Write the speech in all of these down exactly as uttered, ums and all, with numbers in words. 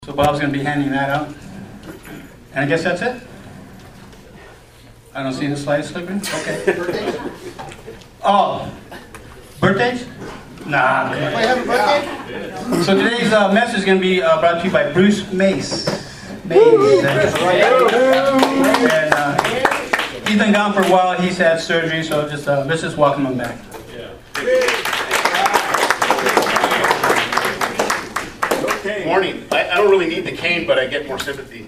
So Bob's going to be handing that out. And I guess that's it. I don't see the slide slipping. Okay. Oh, birthdays? Nah. Wait, have a birthday? So today's uh, message is going to be uh, brought to you by Bruce Mace. Mace. And uh, he's been gone for a while. He's had surgery, so just uh, let's just welcome him back. Morning. I, I don't really need the cane, but I get more sympathy.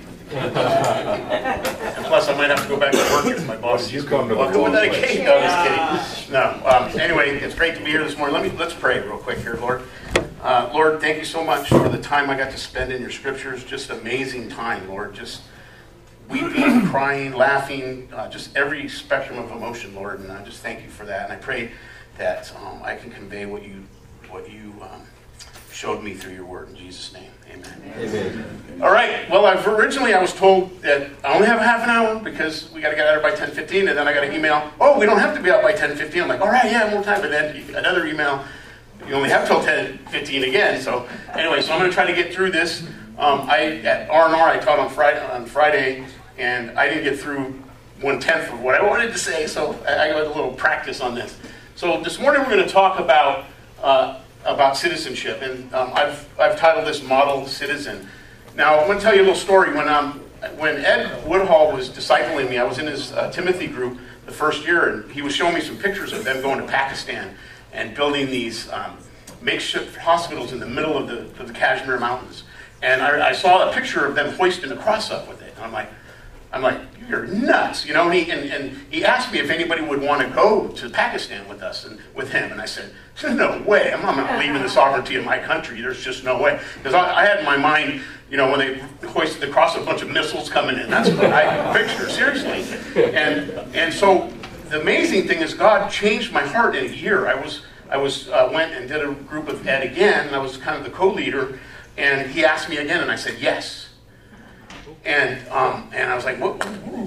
And plus, I might have to go back to work if my boss You've come to the well, without a wrong cane. No, just kidding. No. Um, anyway, it's great to be here this morning. Let me let's pray real quick here, Lord. Uh, Lord, thank you so much for the time I got to spend in your scriptures. Just amazing time, Lord. Just weeping, crying, laughing, uh, just every spectrum of emotion, Lord. And I just thank you for that. And I pray that um, I can convey what you what you. Um, showed me through your word in Jesus' name. Amen. Amen. All right. Well, I've originally I was told that I only have a half an hour because we got to get out of here by ten fifteen, and then I got an email. Oh, we don't have to be out by ten fifteen. I'm like, all right, yeah, more time. But then another email. You only have till ten fifteen again. So anyway, so I'm going to try to get through this. Um, I at R and R I taught on Friday on Friday, and I didn't get through one tenth of what I wanted to say. So I, I got a little practice on this. So this morning we're going to talk about. Uh, about citizenship, and um, I've I've titled this Model Citizen. Now I'm going to tell you a little story. When um when Ed Woodhall was discipling me, I was in his uh, Timothy group the first year, and he was showing me some pictures of them going to Pakistan and building these um, makeshift hospitals in the middle of the of the Kashmir Mountains. And I, I saw a picture of them hoisting a cross up with it, and I'm like. I'm like, you're nuts, you know. And he, and, and he asked me if anybody would want to go to Pakistan with us and with him. And I said, no way. I'm not leaving the sovereignty of my country. There's just no way. Because I, I had in my mind, you know, when they hoisted the cross, a bunch of missiles coming in. That's what I pictured, seriously. And and so the amazing thing is, God changed my heart in a year. I was I was uh, went and did a group with Ed again, and I was kind of the co-leader. And he asked me again, and I said yes. And um, and I was like, what?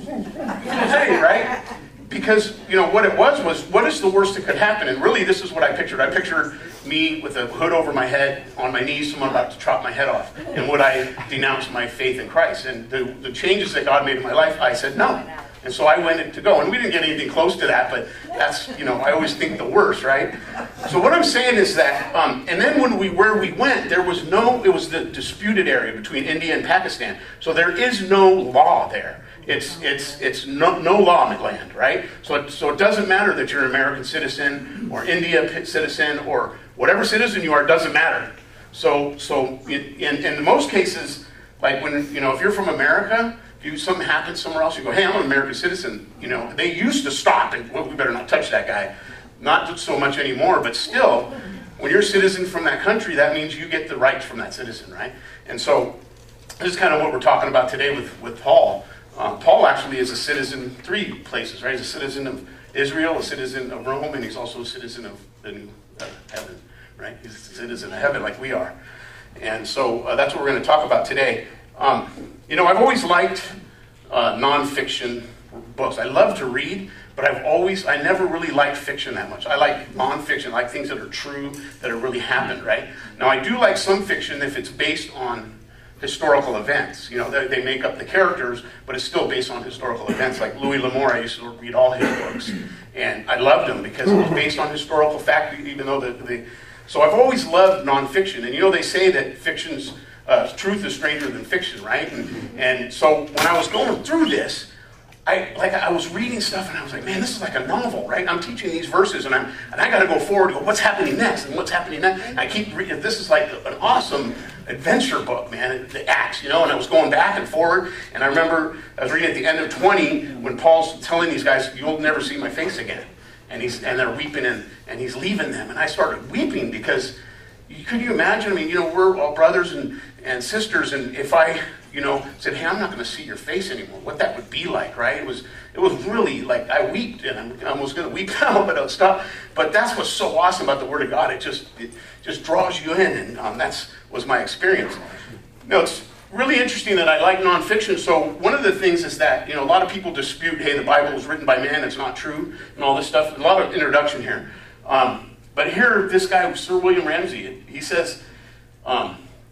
Hey, right? Because, you know, what it was was, what is the worst that could happen? And really, this is what I pictured. I pictured me with a hood over my head, on my knees, someone about to chop my head off. And would I denounce my faith in Christ? And the, the changes that God made in my life, I said no. And so I went to go. And we didn't get anything close to that, but that's, you know, I always think the worst, right? So what I'm saying is that, um, and then when we, where we went, there was no, it was the disputed area between India and Pakistan. So there is no law there. It's it's it's no, no law in the land, right? So it, so it doesn't matter that you're an American citizen or India citizen or whatever citizen you are, it doesn't matter. So so in, in most cases, like when, you know, if you're from America, if you, something happens somewhere else, you go, hey, I'm an American citizen. You know, they used to stop and, well, we better not touch that guy. Not so much anymore, but still, when you're a citizen from that country, that means you get the rights from that citizen, right? And so this is kind of what we're talking about today with, with Paul. Uh, Paul actually is a citizen three places, right? He's a citizen of Israel, a citizen of Rome, and he's also a citizen of the new uh, heaven, right? He's a citizen of heaven like we are. And so uh, that's what we're going to talk about today. Um, you know, I've always liked uh, nonfiction books. I love to read, but I've always, I never really liked fiction that much. I like nonfiction, I like things that are true, that have really happened, right? Now, I do like some fiction if it's based on historical events. You know, they, they make up the characters, but it's still based on historical events. Like Louis L'Amour, I used to read all his books, and I loved them because it was based on historical fact, even though the, the so I've always loved nonfiction. And you know, they say that fiction's uh, truth is stranger than fiction, right? And, and so when I was going through this, I like I was reading stuff and I was like, man, this is like a novel, right? I'm teaching these verses and I'm and I got to go forward and go, what's happening next and what's happening next? And I keep reading. This is like an awesome adventure book, man. The Acts, you know. And I was going back and forward. And I remember I was reading at the end of twenty when Paul's telling these guys, "You'll never see my face again," and he's and they're weeping and and he's leaving them. And I started weeping because could you imagine? I mean, you know, we're all brothers and and sisters, and if I, you know, said, hey, I'm not going to see your face anymore, what that would be like, right? It was it was really like, I wept, and I'm, I was going to weep now, but I'll stop. But that's what's so awesome about the Word of God. It just it just draws you in, and um, that's was my experience. Now, it's really interesting that I like nonfiction. So one of the things is that, you know, a lot of people dispute, hey, the Bible was written by man, it's not true, and all this stuff. A lot of introduction here. Um, but here, this guy, Sir William Ramsay, he says, um,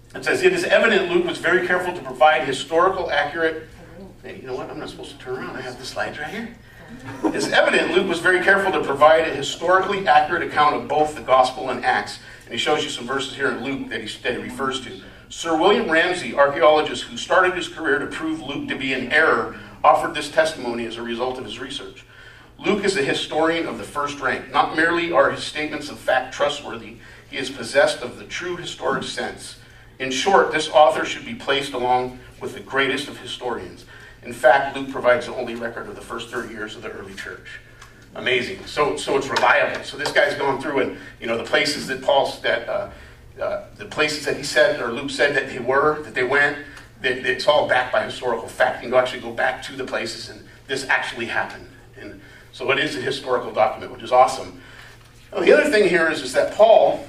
It says, it is evident Luke was very careful to provide historical, accurate... Hey, you know what? I'm not supposed to turn around. I have the slides right here. It's evident Luke was very careful to provide a historically accurate account of both the Gospel and Acts. And he shows you some verses here in Luke that he, that he refers to. Sir William Ramsay, archaeologist who started his career to prove Luke to be in error, offered this testimony as a result of his research. Luke is a historian of the first rank. Not merely are his statements of fact trustworthy, he is possessed of the true historic sense. In short, this author should be placed along with the greatest of historians. In fact, Luke provides the only record of the first thirty years of the early church. Amazing. So, so it's reliable. So this guy's going through, and you know the places that Paul that uh, uh, the places that he said or Luke said that they were that they went. That it's all backed by historical fact. You can actually go back to the places, and this actually happened. And so it is a historical document, which is awesome. Now, the other thing here is is that Paul.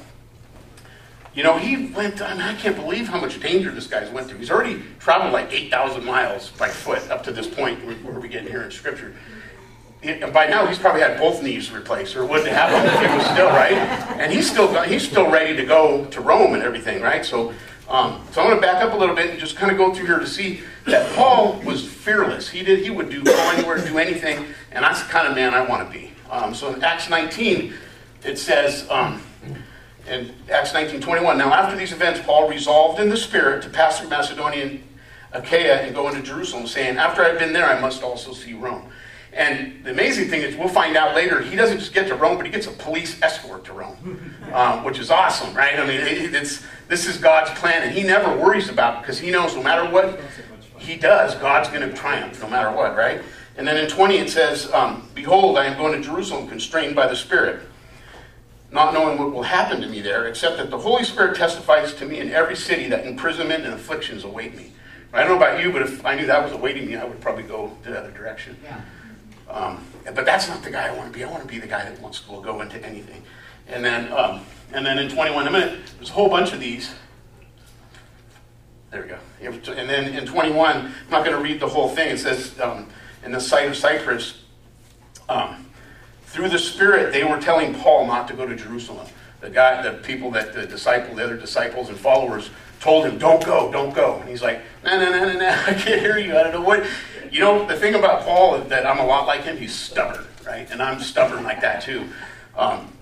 You know, he went, I mean, I can't believe how much danger this guy's went through. He's already traveled like eight thousand miles by foot up to this point where we get here in Scripture. And by now, he's probably had both knees replaced, or wouldn't happen if he was still, right? And he's still he's still ready to go to Rome and everything, right? So, um, so I'm going to back up a little bit and just kind of go through here to see that Paul was fearless. He did he would do go anywhere, do anything, and that's the kind of man I want to be. Um, so in Acts nineteen, it says... Um, In Acts nineteen twenty-one, now after these events, Paul resolved in the Spirit to pass through Macedonia and Achaia and go into Jerusalem, saying, after I've been there, I must also see Rome. And the amazing thing is, we'll find out later, he doesn't just get to Rome, but he gets a police escort to Rome, um, which is awesome, right? I mean, it, it's this is God's plan, and he never worries about it, because he knows no matter what he does, God's going to triumph no matter what, right? And then in twenty, it says, um, behold, I am going to Jerusalem, constrained by the Spirit, not knowing what will happen to me there, except that the Holy Spirit testifies to me in every city that imprisonment and afflictions await me. I don't know about you, but if I knew that was awaiting me, I would probably go the other direction. Yeah. Um, but that's not the guy I want to be. I want to be the guy that wants to go into anything. And then, um, and then in twenty-one, a minute, there's a whole bunch of these. There we go. And then in twenty-one, I'm not going to read the whole thing. It says, um, in the site of Cyprus, um, through the Spirit, they were telling Paul not to go to Jerusalem. The guy, the people that the disciple, the other disciples and followers told him, don't go, don't go. And he's like, no, no, no, no, no, I can't hear you. I don't know what. You know, the thing about Paul is that I'm a lot like him. He's stubborn, right? And I'm stubborn like that too. Um,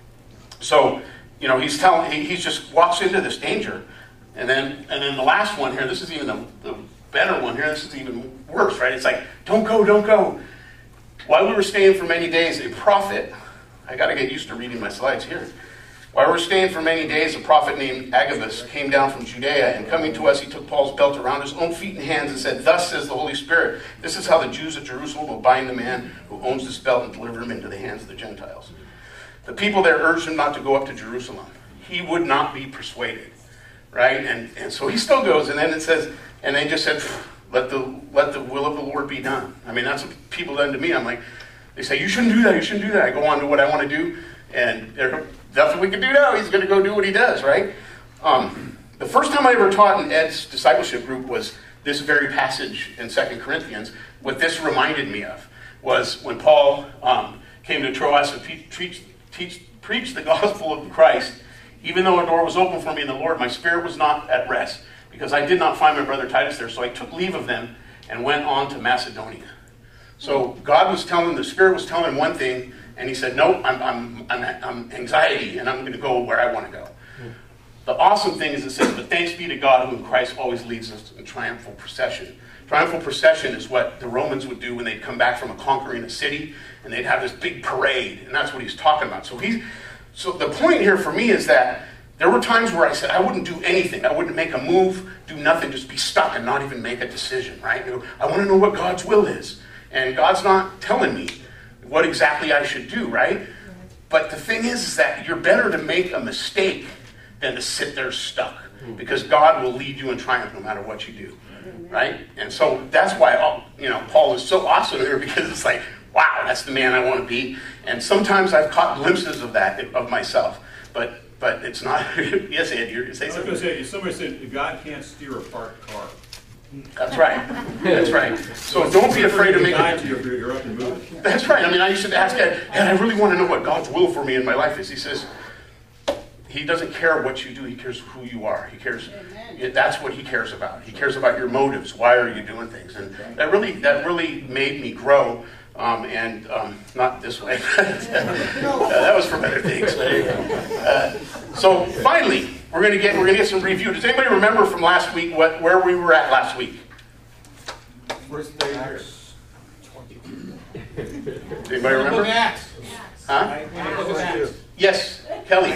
so, you know, he's telling, he, he just walks into this danger. And then, and then the last one here, this is even the, the better one here. This is even worse, right? It's like, don't go, don't go. While we were staying for many days, a prophet, I got to get used to reading my slides here. While we were staying for many days, a prophet named Agabus came down from Judea, and coming to us, he took Paul's belt around his own feet and hands and said, thus says the Holy Spirit, this is how the Jews at Jerusalem will bind the man who owns this belt and deliver him into the hands of the Gentiles. The people there urged him not to go up to Jerusalem. He would not be persuaded, right? And, and so he still goes, and then it says, and they just said, let the let the will of the Lord be done. I mean, that's what people done to me. I'm like, they say, you shouldn't do that, you shouldn't do that. I go on to what I want to do, and they're, that's what we can do now. He's going to go do what he does, right? Um, the first time I ever taught in Ed's discipleship group was this very passage in Second Corinthians. What this reminded me of was when Paul um, came to Troas and pe- teach, teach, preached the gospel of Christ. Even though a door was open for me in the Lord, my spirit was not at rest, because I did not find my brother Titus there. So I took leave of them and went on to Macedonia. So God was telling, the Spirit was telling him one thing, and he said, no, I'm, I'm, I'm, I'm anxiety, and I'm going to go where I want to go. Mm. The awesome thing is it says, but thanks be to God who in Christ always leads us in triumphal procession. Triumphal procession is what the Romans would do when they'd come back from a conquering a city, and they'd have this big parade, and that's what he's talking about. So he's, so the point here for me is that there were times where I said I wouldn't do anything. I wouldn't make a move, do nothing, just be stuck and not even make a decision, right? You know, I want to know what God's will is. And God's not telling me what exactly I should do, right? But the thing is, is that you're better to make a mistake than to sit there stuck, because God will lead you in triumph no matter what you do, right? And so that's why, you know, Paul is so awesome here, because it's like, wow, that's the man I want to be. And sometimes I've caught glimpses of that, of myself, but but it's not. Yes, Ed, you're say something. I was going to say, somebody said God can't steer a parked car. That's right. That's right. So don't be afraid to make it. You're up and moving. That's right. I mean, I used to ask Ed, Ed, I really want to know what God's will for me in my life is. He says, he doesn't care what you do. He cares who you are. He cares. Amen. That's what he cares about. He cares about your motives. Why are you doing things? And that really, that really made me grow. Um, and um, not this way. But, uh, that was for better things. Uh, so finally, we're going to get we're going to get some review. Does anybody remember from last week what where we were at last week? First day here. Anybody remember? Huh? Yes, Kelly.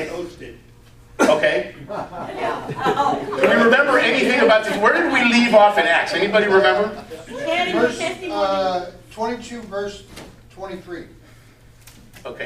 Okay. Do we remember anything about this? Where did we leave off in Acts? Anybody remember? Verse, uh, twenty-two, verse twenty-three. Okay.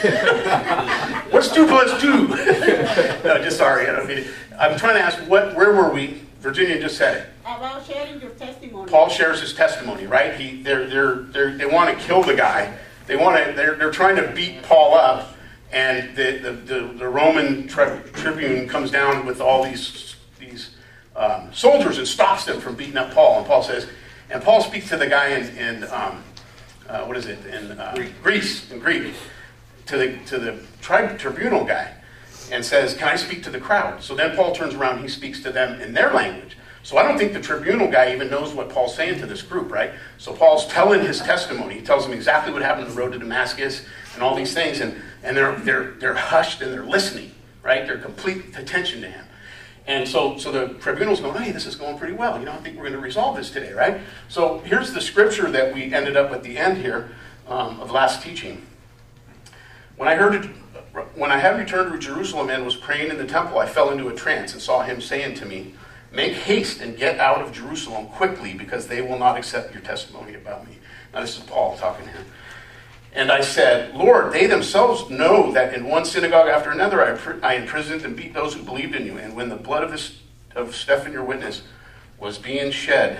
What's two plus two? No, just sorry. I don't mean it. I'm trying to ask, what? Where were we? Virginia just said it. About sharing your testimony. Paul shares his testimony, right? He, they're, they're, they're, they want to kill the guy. They want to. They're, they're trying to beat Paul up, and the the, the, the Roman tri- tribune comes down with all these these um, soldiers and stops them from beating up Paul. And Paul says, and Paul speaks to the guy in, in um, uh, what is it in uh, Greece in Greek to the to the tri- tribunal guy, and says, "Can I speak to the crowd?" So then Paul turns around. He speaks to them in their language. So I don't think the tribunal guy even knows what Paul's saying to this group, right? So Paul's telling his testimony. He tells them exactly what happened on the road to Damascus and all these things, and, and they're they're they're hushed and they're listening, right? They're complete attention to him. And so so the tribunal's going, hey, this is going pretty well. You know, I think we're going to resolve this today, right? So here's the scripture that we ended up at the end here um, of last teaching. When I heard it, when I had returned to Jerusalem and was praying in the temple, I fell into a trance and saw him saying to me, "Make haste and get out of Jerusalem quickly, because they will not accept your testimony about me." Now this is Paul talking here. And I said, "Lord, they themselves know that in one synagogue after another I, I imprisoned and beat those who believed in you. And when the blood of, this, of Stephen, your witness, was being shed,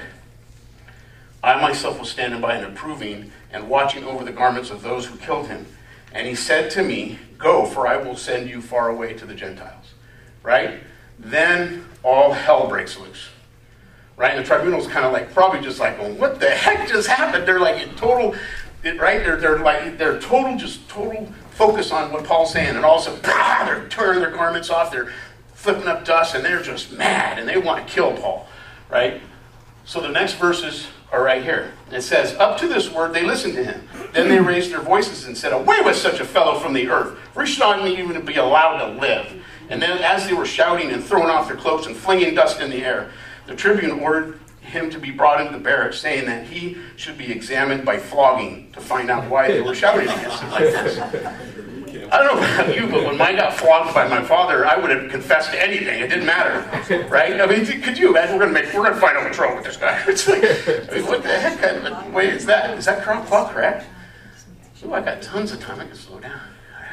I myself was standing by and approving and watching over the garments of those who killed him. And he said to me, 'Go, for I will send you far away to the Gentiles.'" Right? Then all hell breaks loose. Right? And the tribunal's kind of like, probably just like, well, what the heck just happened? They're like in total, right? They're, they're like, they're total, just total focus on what Paul's saying. And all of a sudden, bah, they're tearing their garments off. They're flipping up dust, and they're just mad, and they want to kill Paul. Right? So the next verses are right here. It says, "Up to this word they listened to him. Then they raised their voices and said, 'Away with such a fellow from the earth, for he should not even be allowed to live.' And then as they were shouting and throwing off their cloaks and flinging dust in the air, the tribune ordered him to be brought into the barracks, saying that he should be examined by flogging to find out why they were shouting against him like this." I don't know about you, but when mine got flogged by my father, I would have confessed to anything. It didn't matter, right? I mean, could you imagine? We're going to make, we're going to find out what's wrong with this guy. It's like, I mean, what the heck kind of way is that? Is that clock correct? Oh, I got tons of time. I can slow down.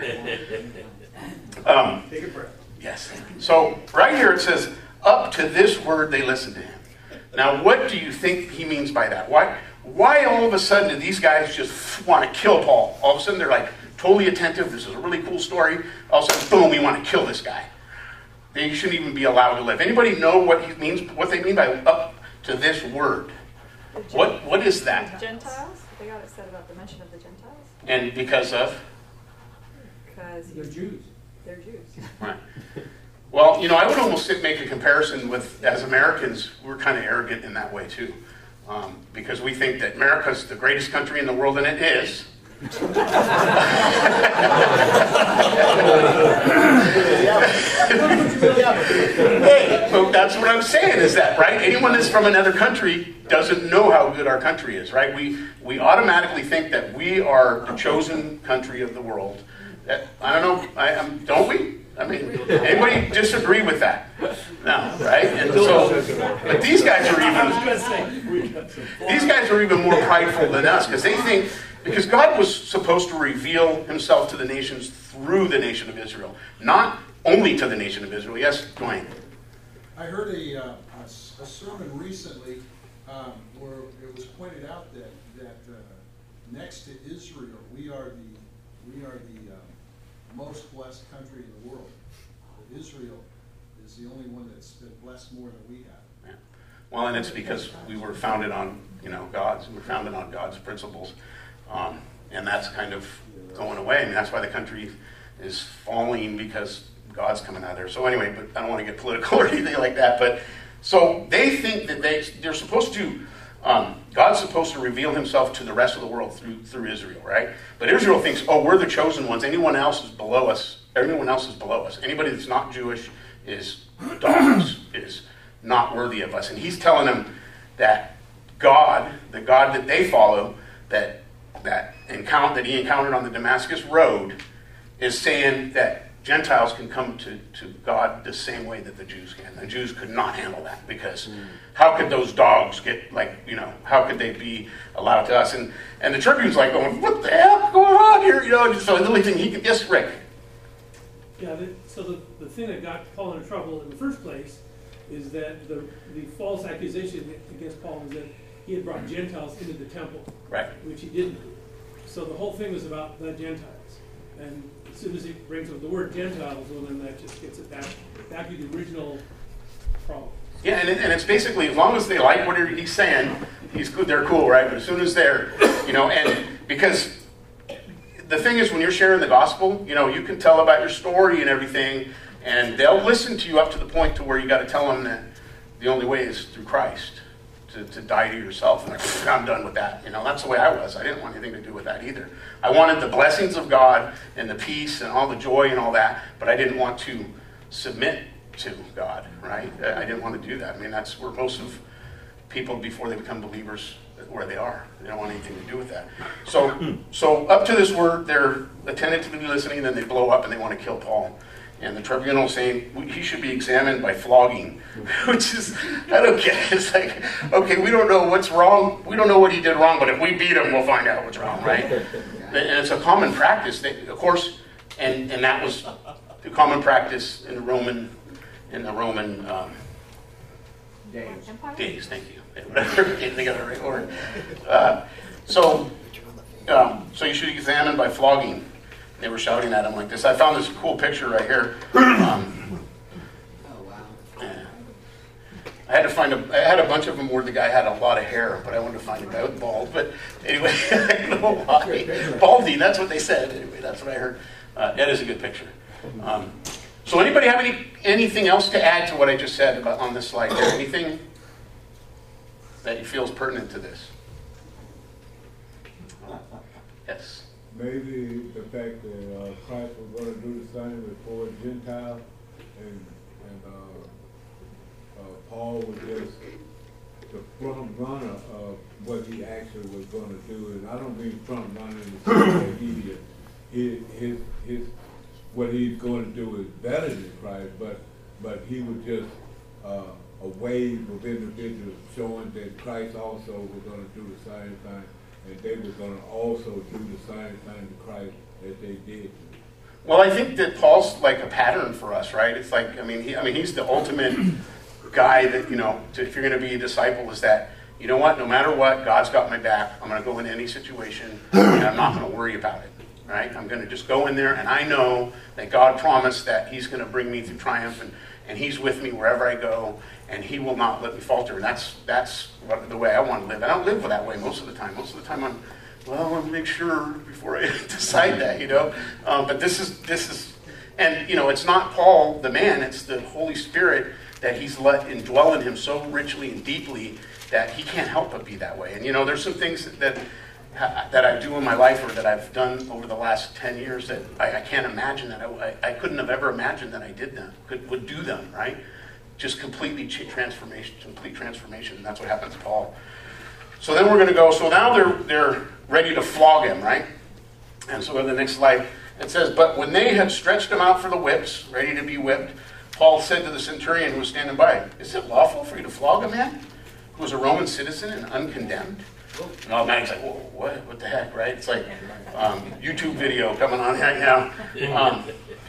Um, Take a breath. Yes. So right here it says, "Up to this word they listened to him." Now, what do you think he means by that? Why? Why all of a sudden do these guys just want to kill Paul? All of a sudden they're like totally attentive. This is a really cool story. All of a sudden, boom, we want to kill this guy. They shouldn't even be allowed to live. Anybody know what he means? What they mean by "up to this word"? What What is that? Gentiles? They got it said about the mention of the Gentiles. And because of? Because They're Jews. they're Jews. Right. Well, you know, I would almost sit, make a comparison with, as Americans, we're kind of arrogant in that way too. Um, because we think that America's the greatest country in the world, and it is. Hey, but that's what I'm saying is that, right? Anyone that's from another country doesn't know how good our country is, right? We, we automatically think that we are the chosen country of the world. That, I don't know, I, um, don't we? I mean, anybody disagree with that? No, right? And so, but these guys are even, these guys are even more prideful than us, because they think, because God was supposed to reveal himself to the nations through the nation of Israel, not only to the nation of Israel. Yes, Dwayne? I heard a, uh, a, s- a sermon recently um, where it was pointed out that, that uh, next to Israel, we are the, we are the um, most blessed country in the world. That Israel is the only one that's been blessed more than we have. Yeah. Well, and it's because we were founded on, you know, God's, we were founded on God's principles. Um, and that's kind of going away. I mean, that's why the country is falling, because God's coming out of there. So anyway, but I don't want to get political or anything like that. But so they think that they they're supposed to. Um, God's supposed to reveal himself to the rest of the world through through Israel, right? But Israel thinks, oh, we're the chosen ones. Anyone else is below us. Everyone else is below us. Anybody that's not Jewish is dogs, is not worthy of us. And he's telling them that God, the God that they follow, that that encounter that he encountered on the Damascus road, is saying that Gentiles can come to, to God the same way that the Jews can. The Jews could not handle that because mm. how could those dogs get, like, you know, how could they be allowed to us? And and the Tribune's like going, what the hell is going on here? You know, so the only thing he could, yes, Rick. Yeah, the, so the, the thing that got Paul into trouble in the first place is that the, the false accusation against Paul was that he had brought Gentiles into the temple. Right. Which he didn't do. So the whole thing was about the Gentiles. And as soon as he brings up the word Gentiles, well, then that just gets it back, back to the original problem. Yeah, and, it, and it's basically, as long as they like what he's saying, he's good, they're cool, right? But as soon as they're, you know, and because the thing is, when you're sharing the gospel, you know, you can tell about your story and everything, and they'll listen to you up to the point to where you got to tell them that the only way is through Christ, to, to die to yourself. And like, I'm done with that. You know, that's the way I was. I didn't want anything to do with that either. I wanted the blessings of God and the peace and all the joy and all that, but I didn't want to submit to God, right? I didn't want to do that. I mean, that's where most of people, before they become believers, where they are. They don't want anything to do with that. So, so up to this word, they're attentively listening, and then they blow up and they want to kill Paul. And the tribunal saying he should be examined by flogging, which is, I don't get it. It's like, okay, we don't know what's wrong. We don't know what he did wrong, but if we beat him, we'll find out what's wrong, right? And it's a common practice. They, of course, and, and that was the common practice in the Roman, in the Roman um, Days. days. Thank you. Whatever, can't think of the right word. Uh, so, um, so you should examine by flogging. They were shouting at him like this. I found this cool picture right here. Um, Oh, wow. yeah. I had to find a. I had a bunch of them where the guy had a lot of hair, but I wanted to find a guy with bald. But anyway, I don't know why. Balding. That's what they said. Anyway, that's what I heard. Uh, that is a good picture. Um, so, anybody have any anything else to add to what I just said about on this slide? There, anything that you feel is pertinent to this? Yes. Maybe the fact that uh, Christ was going to do the same before Gentiles, and and uh, uh, Paul was just the front runner of what he actually was going to do. And I don't mean front runner in the sense that he, his, his his what he's going to do is better than Christ, but but he was just uh, a wave of individuals showing that Christ also was going to do the same thing. And they were going to also do the same thing to Christ that they did. Well, I think that Paul's like a pattern for us, right? It's like, I mean, he, I mean, he's the ultimate guy that, you know, to, if you're going to be a disciple, is that, you know what, no matter what, God's got my back. I'm going to go in any situation, and I'm not going to worry about it, right? I'm going to just go in there, and I know that God promised that he's going to bring me through triumph, and, and he's with me wherever I go, and he will not let me falter. And that's that's what, the way I want to live. I don't live that way most of the time. Most of the time I'm, well, I want to make sure before I decide that, you know. Um, but this is, this is, and, you know, it's not Paul, the man. It's the Holy Spirit that he's let indwell in him so richly and deeply that he can't help but be that way. And, you know, there's some things that that I do in my life, or that I've done over the last ten years, that I, I can't imagine that I, I couldn't have ever imagined that I did them, could would do them, right? Just completely transformation, complete transformation. And that's what happened to Paul. So then we're going to go. So now they're they're ready to flog him, right? And so in the next slide, it says, but when they had stretched him out for the whips, ready to be whipped, Paul said to the centurion who was standing by, is it lawful for you to flog a man who is a Roman citizen and uncondemned? And all man's like, whoa, what? What the heck, right? It's like um, YouTube video coming on right now. Um,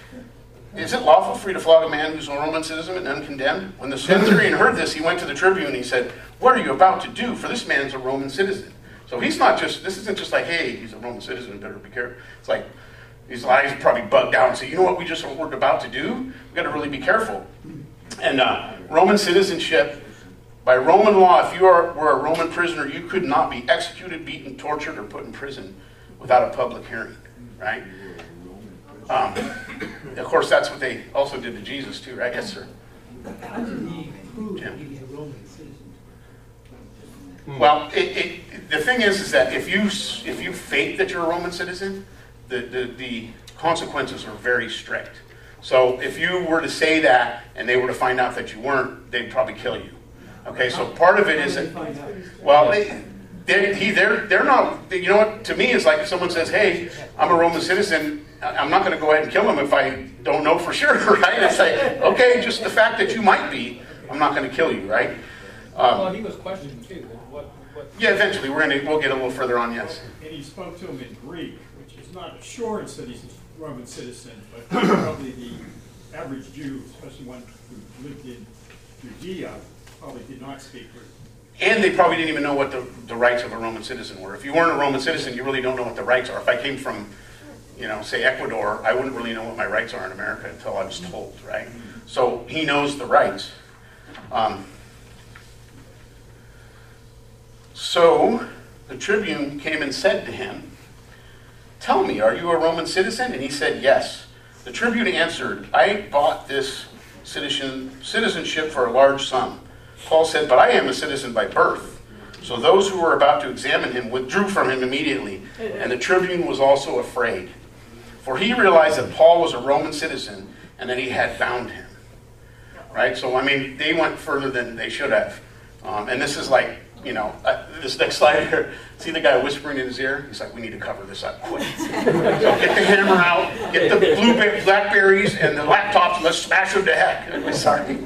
Is it lawful for you to flog a man who's a Roman citizen and uncondemned? When the centurion heard this, he went to the tribune and he said, what are you about to do? For this man's a Roman citizen. So he's not just, this isn't just like, hey, he's a Roman citizen, better be careful. It's like, his eyes probably bugged out and say, you know what we just were about to do? We've got to really be careful. And uh, Roman citizenship, by Roman law, if you are, were a Roman prisoner, you could not be executed, beaten, tortured, or put in prison without a public hearing, right? Um, of course, that's what they also did to Jesus too, right? Yes, sir. How did he prove Jim. he was a Roman citizen? Well, it, it, the thing is, is that if you if you fake that you're a Roman citizen, the, the, the consequences are very strict. So if you were to say that and they were to find out that you weren't, they'd probably kill you. Okay, so part of it is that, well, they, they're, he, they're, they're not, you know what, to me it's like if someone says, hey, I'm a Roman citizen, I'm not going to go ahead and kill him if I don't know for sure, right? It's like, okay, just the fact that you might be, I'm not going to kill you, right? Um, Well, he was questioned too. What, what, yeah, eventually, we're gonna, we'll get a little further on, yes. And he spoke to him in Greek, which is not assurance that he's a Roman citizen, but probably the average Jew, especially one who lived in Judea, probably did not speak Greek. And they probably didn't even know what the, the rights of a Roman citizen were. If you weren't a Roman citizen, you really don't know what the rights are. If I came from, you know, say Ecuador, I wouldn't really know what my rights are in America until I was told, right? So he knows the rights. Um, so the tribune came and said to him, tell me, are you a Roman citizen? And he said, yes. The tribune answered, I bought this citizen, citizenship for a large sum. Paul said, but I am a citizen by birth. So those who were about to examine him withdrew from him immediately, and the tribune was also afraid. For he realized that Paul was a Roman citizen and that he had bound him. Right? So, I mean, they went further than they should have. Um, and this is like, you know, uh, this next slide here, see the guy whispering in his ear? He's like, we need to cover this up quick. So get the hammer out, get the blue blackberries and the laptops, and let's smash them to heck. I'm sorry.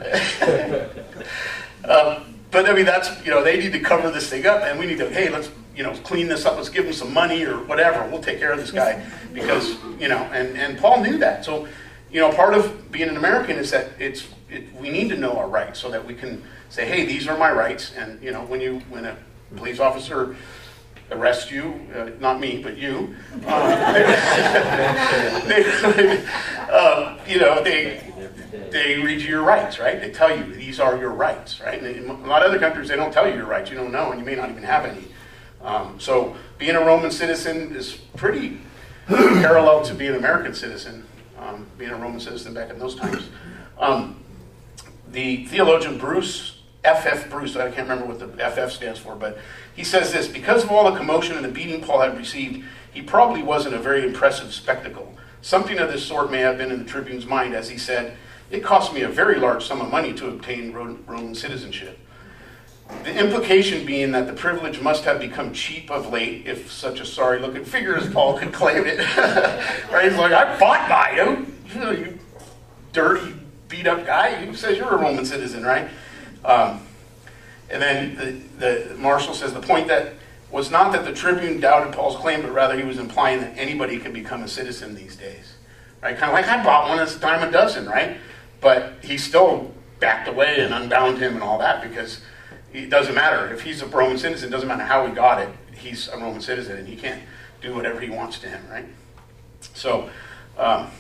um, but I mean, that's, you know, they need to cover this thing up, and we need to, hey, let's, you know, clean this up, let's give him some money or whatever. We'll take care of this guy because, you know, and, and Paul knew that. So, you know, part of being an American is that it's it, we need to know our rights so that we can say, hey, these are my rights. And, you know, when you when a police officer arrests you, uh, not me, but you, uh, they, uh, you know, they they read you your rights, right? They tell you these are your rights, right? And in a lot of other countries, they don't tell you your rights. You don't know, and you may not even have any. Um, so being a Roman citizen is pretty parallel to being an American citizen. Um, being a Roman citizen back in those times. Um, the theologian Bruce, F F Bruce, I can't remember what the F F stands for, but he says this, because of all the commotion and the beating Paul had received, he probably wasn't a very impressive spectacle. Something of this sort may have been in the tribune's mind, as he said, it cost me a very large sum of money to obtain Roman citizenship. The implication being that the privilege must have become cheap of late, if such a sorry-looking figure as Paul could claim it. Right? He's like, I bought by you. You know, you dirty, beat-up guy. Who says you're a Roman citizen, right? Um, and then the, the marshal says the point that was not that the tribune doubted Paul's claim, but rather he was implying that anybody could become a citizen these days. Right? Kind of like, I bought one, it's a dime a dozen, right? But he still backed away and unbound him and all that because it doesn't matter. If he's a Roman citizen, it doesn't matter how he got it. He's a Roman citizen, and he can't do whatever he wants to him, right? So, um,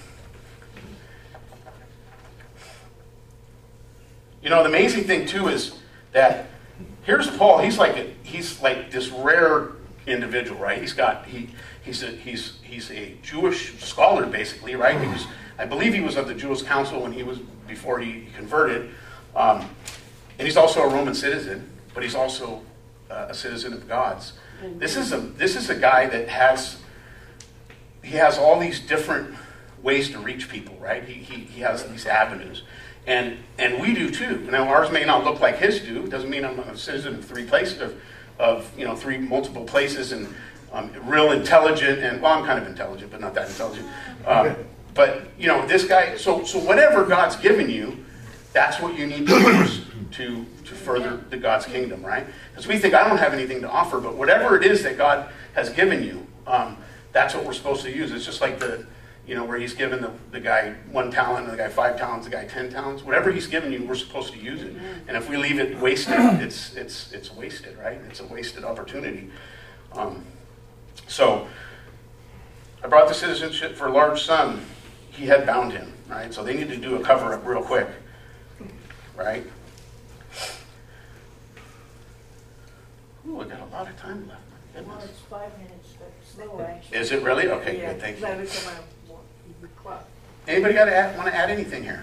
you know, the amazing thing, too, is that here's Paul. He's like a, he's like this rare individual, right? He's got, he he's a, he's he's a Jewish scholar, basically, right? He was, I believe he was of the Jewish Council when he was, before he converted. Um, And he's also a Roman citizen, but he's also uh, a citizen of God's. This is a this is a guy that has he has all these different ways to reach people, right? He he, he has these avenues, and and we do too. Now ours may not look like his do. It doesn't mean I'm a citizen of three places of of you know three multiple places and um, real intelligent and well I'm kind of intelligent, but not that intelligent. Um, but you know this guy. So so whatever God's given you, that's what you need to use to to further the God's kingdom, right? Because we think I don't have anything to offer, but whatever it is that God has given you, um, that's what we're supposed to use. It's just like the, you know, where he's given the, the guy one talent, and the guy five talents, the guy ten talents. Whatever he's given you, we're supposed to use it. And if we leave it wasted, it's it's it's wasted, right? It's a wasted opportunity. Um, so I brought the citizenship for a large sum. He had bound him, right? So they need to do a cover-up real quick, right? Ooh, I got a lot of time left. My Well, goodness. it's five minutes, but slow, actually. Is it really? Okay, Yeah, good. Thank that you. was the one. Anybody got to add, want to add anything here?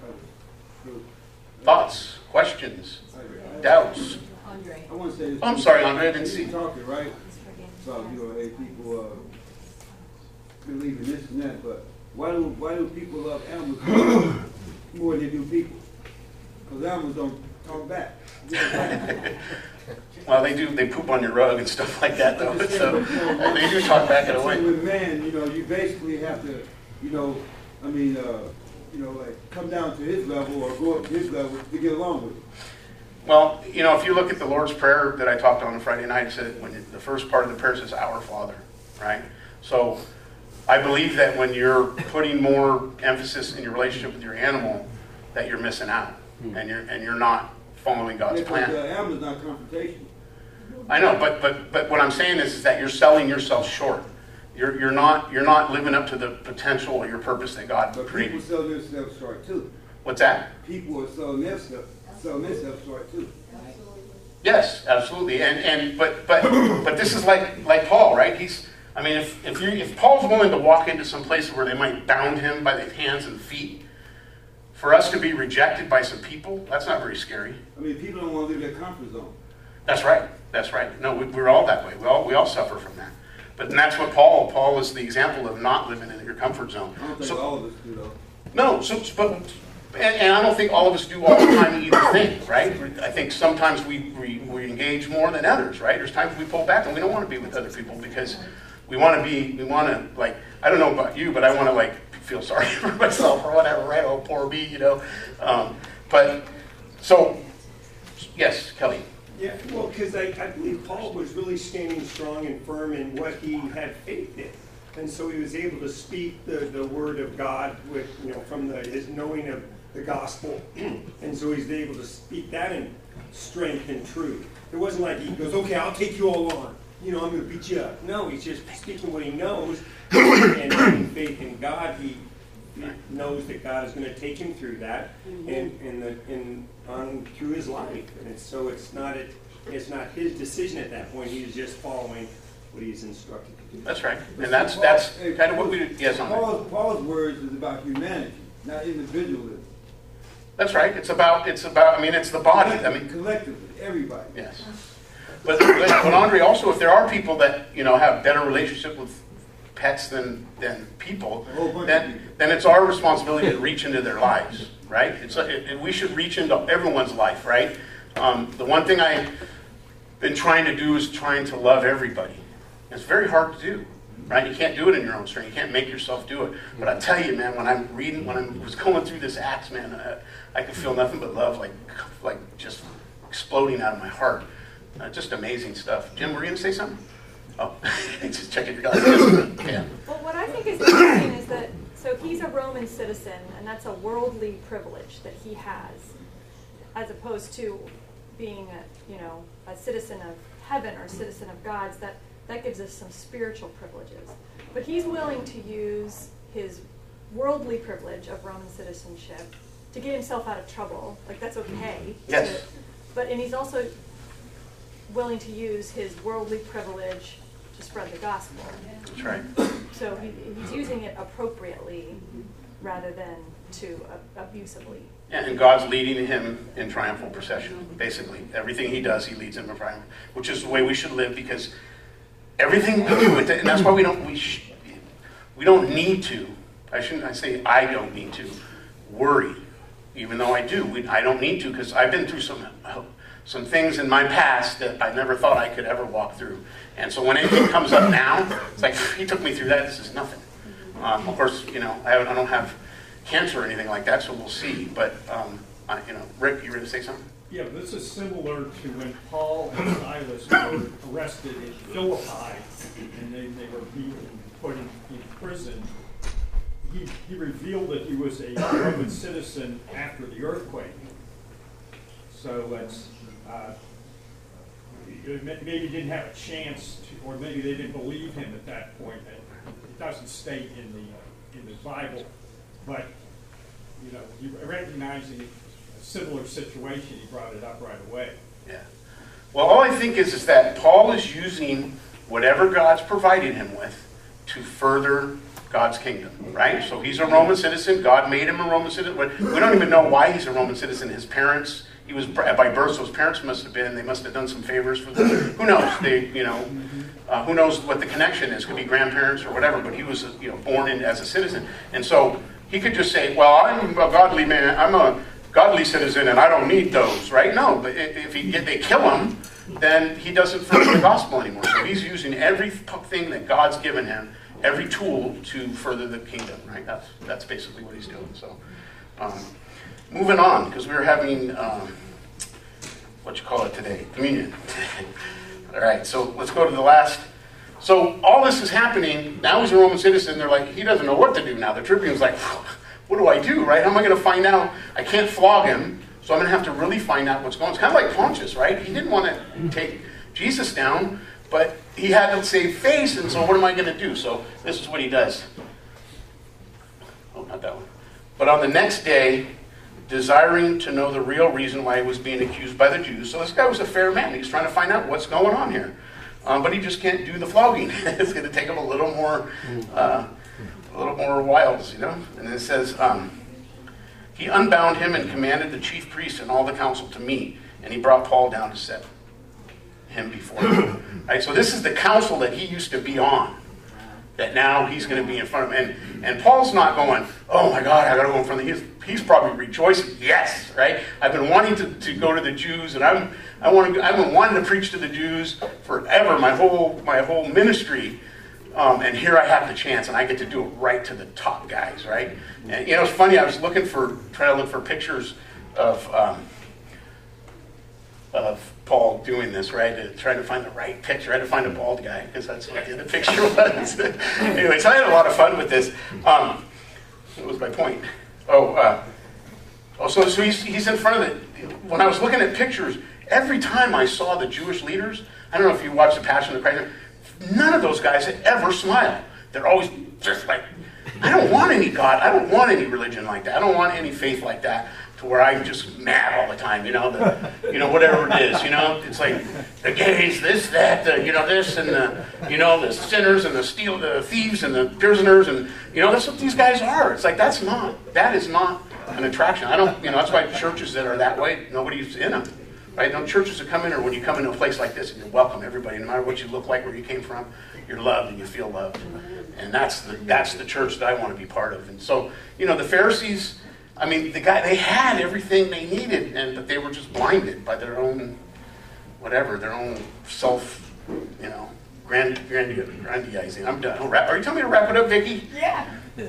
Thoughts, questions, doubts? I want to say this. Oh, I'm sorry, Andre, I didn't You see. talking, right? About, you know, hey, people uh, believe in this and that, but why do why do people love animals more than they do people? Because animals don't talk back. Well, they do, they poop on your rug and stuff like that, though, so they do talk back in a So way. with man, you know, you basically have to, you know, I mean, uh, you know, like come down to his level or go up to his level to get along with him. Well, you know, if you look at the Lord's Prayer that I talked on Friday night, it said when the first part of the prayer says, Our Father, right? So I believe that when you're putting more emphasis in your relationship with your animal, that you're missing out, and you're and you're not following God's Because plan. the animal's not confrontational. I know, but but but what I'm saying is, is that you're selling yourself short. You're you're not you're not living up to the potential or your purpose that God But created. people sell themselves short too. What's that? People are selling themselves selling themselves short too. Yes, absolutely. And and but but but this is like like Paul, right? He's I mean, if if you if Paul's willing to walk into some place where they might bound him by the hands and feet, for us to be rejected by some people, that's not very scary. I mean, people don't want to leave their comfort zone. That's right. That's right. No, we, we're all that way. We all we all suffer from that. But and that's what Paul Paul is the example of not living in your comfort zone. I don't think So- all of us do though. No, so, but, and, and I don't think all of us do all the time either thing, right? I think sometimes we, we, we engage more than others, right? There's times we pull back and we don't want to be with other people because we want to be, we want to, like, I don't know about you, but I want to, like, feel sorry for myself or whatever, right? Oh, poor me, you know? Um, but, so, yes, Kelly. Yeah, well, because I, I believe Paul was really standing strong and firm in what he had faith in. And so he was able to speak the, the word of God with, you know, from the, his knowing of the gospel. And so he's able to speak that in strength and truth. It wasn't like he goes, okay, I'll take you all on. You know, I'm going to beat you up. No, he's just speaking what he knows. And having faith in God, he, he knows that God is going to take him through that and, and, the, and on through his life. And it's, so it's not, it, it's not his decision at that point. He's just following what he's instructed to do. That's right. And that's that's kind of what we do. Yes, on Paul's, Paul's words is about humanity, not individualism. That's right. It's about, it's about, I mean, it's the body. I mean, Collectively, everybody. yes. But, but, but Andre, also, if there are people that, you know, have better relationship with pets than, than people, A whole bunch of then, people. then it's our responsibility to reach into their lives, right? It's a, it, it- we should reach into everyone's life, right? Um, the one thing I've been trying to do is trying to love everybody. It's very hard to do, right? You can't do it in your own strength. You can't make yourself do it. But I tell you, man, when I'm reading, when I was going through this Acts, man, I, I could feel nothing but love, like, like just exploding out of my heart. Uh, just amazing stuff. Jim, were you going to say something? Oh, just checking your guys. Yeah. Well, what I think is interesting is that, so he's a Roman citizen, and that's a worldly privilege that he has, as opposed to being a, you know, a citizen of heaven or a citizen of God's. That that gives us some spiritual privileges. But he's willing to use his worldly privilege of Roman citizenship to get himself out of trouble. Like, that's okay. Yes. To, but and he's also willing to use his worldly privilege to spread the gospel. That's right. So he, he's using it appropriately rather than to uh, abusively. Yeah, and God's leading him in triumphal procession, basically. Everything he does, he leads him in triumph, which is the way we should live, because everything we do, and that's why we don't we sh- we don't need to. I shouldn't. I say I don't need to worry, even though I do. We, I don't need to, because I've been through some some things in my past that I never thought I could ever walk through. And so when anything comes up now, it's like, he took me through that. This is nothing. Um, of course, you know, I, I don't have cancer or anything like that, so we'll see. But um, I, you know, Rick, you ready to say something? Yeah, this is similar to when Paul and Silas were arrested in Philippi, and they, they were being put in, in prison. He, he revealed that he was a Roman citizen after the earthquake. So it's, uh, maybe he didn't have a chance to, or maybe they didn't believe him at that point. It doesn't state in the in the Bible, but you know, he, recognizing a similar situation, he brought it up right away. Yeah. Well, all I think is, is that Paul is using whatever God's provided him with to further God's kingdom, right? So he's a Roman citizen. God made him a Roman citizen. We don't even know why he's a Roman citizen. His parents, he was by birth, so his parents must have been, they must have done some favors for them. Who knows? They, you know, uh, who knows what the connection is? Could be grandparents or whatever, but he was, you know, born in as a citizen. And so he could just say, well, I'm a godly man. I'm a godly citizen and I don't need those, right? No, but if, he, if they kill him, then he doesn't further the gospel anymore. So he's using everything that God's given him, every tool to further the kingdom, right? That's that's basically what he's doing. So, um, moving on, because we were having, um, what you call it today? Communion. All right, so let's go to the last. So all this is happening. Now he's a Roman citizen. They're like, he doesn't know what to do now. The tribune's like, what do I do, right? How am I going to find out? I can't flog him, so I'm going to have to really find out what's going on. It's kind of like Pontius, right? He didn't want to take Jesus down, but he had to save face, and so what am I going to do? So this is what he does. Oh, not that one. But on the next day, desiring to know the real reason why he was being accused by the Jews. So this guy was a fair man. He's trying to find out what's going on here. Um, but he just can't do the flogging. It's going to take him a little more, uh, a little more wiles, you know. And it says, um, he unbound him and commanded the chief priests and all the council to meet, and he brought Paul down to set him before him. Right, so this is the council that he used to be on, that now he's going to be in front of him. And, and Paul's not going, oh my God, I got to go in front of him. He's, he's probably rejoicing. Yes, right? I've been wanting to, to go to the Jews, and I'm I want to I've been wanting to preach to the Jews forever, my whole my whole ministry. Um, and here I have the chance, and I get to do it right to the top guys, right? And you know, it's funny. I was looking for trying to look for pictures of um, of Paul doing this, right? Uh, trying to find the right picture. I had to find a bald guy because that's what the picture was. Anyway, so I had a lot of fun with this. Um, what was my point? Oh, uh, oh, so so he's he's in front of it. When I was looking at pictures, every time I saw the Jewish leaders, I don't know if you watched the Passion of the Christ. None of those guys had ever smiled. They're always just like, I don't want any God. I don't want any religion like that. I don't want any faith like that to where I'm just mad all the time, you know, the, you know, whatever it is, you know. It's like the gays, this, that, the, you know, this, and the, you know, the sinners and the steal, the thieves and the prisoners, and, you know, that's what these guys are. It's like, that's not, that is not an attraction. I don't, you know, that's why churches that are that way, nobody's in them. Right? No churches that come in, or when you come into a place like this and you welcome everybody, no matter what you look like, where you came from, you're loved and you feel loved. And that's the that's the church that I want to be part of. And so, you know, the Pharisees, I mean, the guy, they had everything they needed, and but they were just blinded by their own, whatever, their own self, you know, grand, grand, grandizing. I'm done. Oh, wrap, are you telling me to wrap it up, Vicky? Yeah.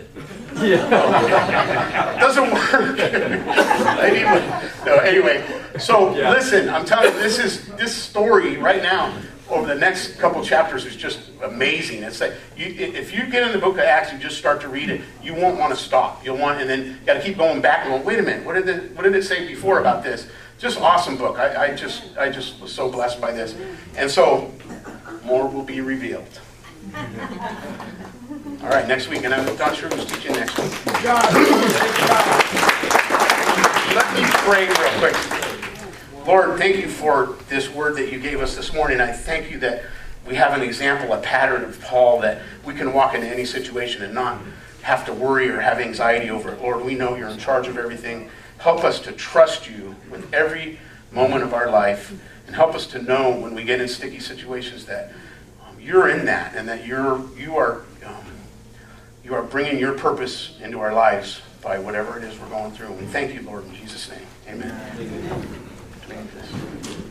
Yeah. Doesn't work. anyway, no, anyway, so yeah. Listen, I'm telling you, this is this story right now over the next couple chapters is just amazing. It's like you, if you get in the book of Acts and just start to read it, you won't want to stop. You'll want, and then you got to keep going back and going. Wait a minute, what did it, what did it say before about this? Just awesome book. I, I just I just was so blessed by this, and so more will be revealed. All right, next week, and I'm not sure who's teaching next week. Let me pray real quick. Lord, thank you for this word that you gave us this morning. I thank you that we have an example, a pattern of Paul, that we can walk into any situation and not have to worry or have anxiety over it. Lord, we know you're in charge of everything. Help us to trust you with every moment of our life, and help us to know when we get in sticky situations that um, you're in that, and that you're you are um, you are bringing your purpose into our lives by whatever it is we're going through. And we thank you, Lord, in Jesus' name. Amen. Amen.